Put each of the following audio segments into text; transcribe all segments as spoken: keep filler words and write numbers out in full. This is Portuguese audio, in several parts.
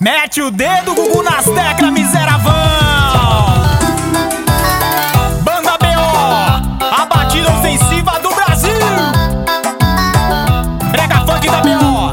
Mete o dedo, Gugu nas teclas, miseravão. Banda B O, a batida ofensiva do Brasil. Brega funk da B O.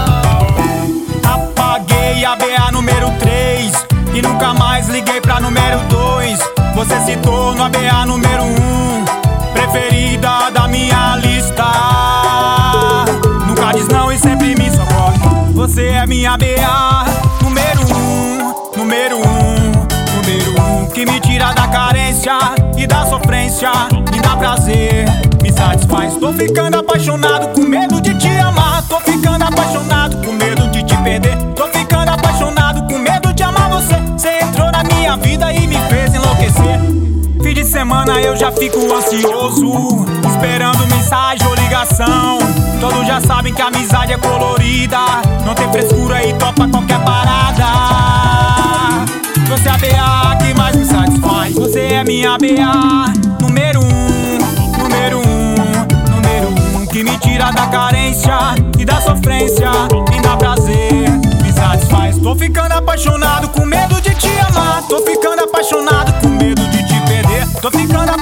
Apaguei a B A número três e nunca mais liguei pra número dois. Você se tornou a B A número um, preferida da minha lista. Nunca diz não e sempre me socorre. Você é minha B A número um, número um, número um, que me tira da carência e da sofrência, me dá prazer, me satisfaz. Tô ficando apaixonado com medo de te amar. Tô ficando apaixonado com medo de te perder. Tô ficando apaixonado com medo de amar você. Você entrou na minha vida e me fez enlouquecer. Fim de semana eu já fico ansioso, esperando mensagem ou ligação. Todos já sabem que a amizade é colorida, não tem frescura e topa qualquer parada. Você é a B A que mais me satisfaz. Você é minha B A número um, número um, número um, que me tira da carência e da sofrência, me dá prazer, me satisfaz. Tô ficando apaixonado com medo de te amar. Tô ficando apaixonado com medo de te perder. Tô ficando